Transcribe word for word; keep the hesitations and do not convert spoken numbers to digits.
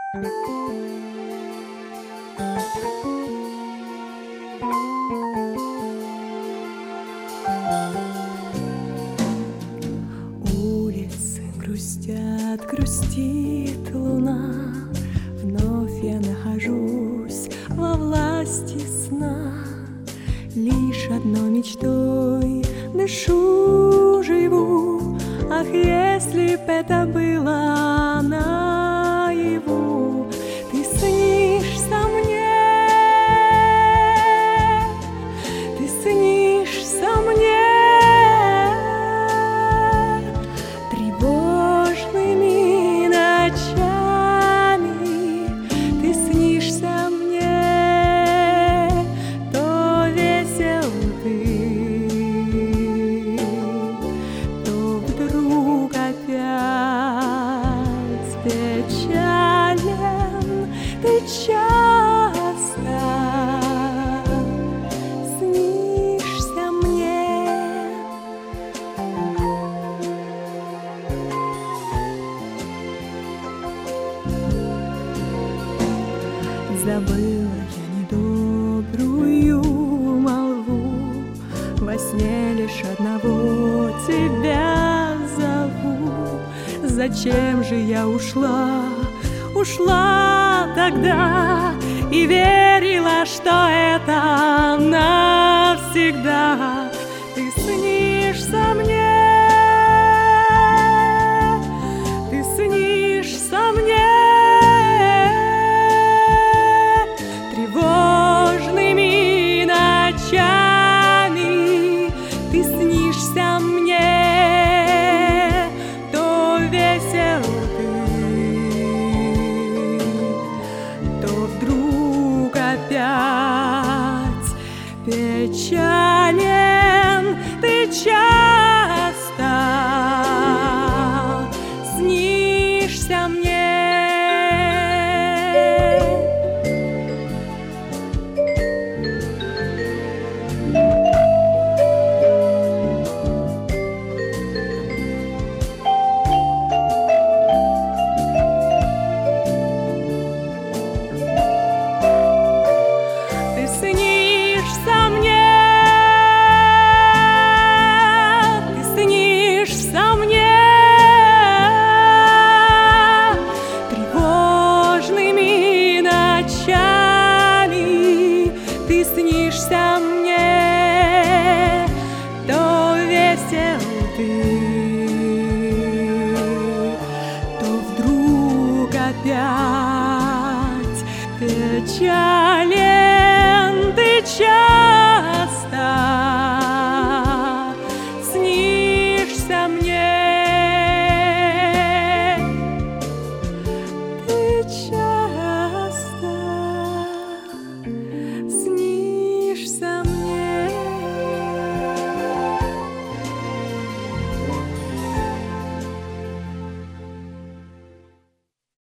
Улицы грустят, грустит луна. Вновь я нахожусь во власти сна. Лишь одной мечтой дышу, живу. Ах, если б это было наяву. Ты снишься мне, ты снишься мне тревожными ночами. Ты снишься мне, то весел ты, то вдруг опять печален. Ты часто снишься мне. Забыла я недобрую молву, во сне лишь одного тебя зову. Зачем же я ушла, ушла тогда и верила, что это навсегда. Ты снишься мне, ты снишься мне тревожными ночами. Ты снишься мне, то весел ты, то вдруг опять печален. Ты часто снишься мне. Ты снишься мне, ты снишься мне тревожными ночами. Ты снишься мне, то весел ты, то вдруг опять печаль.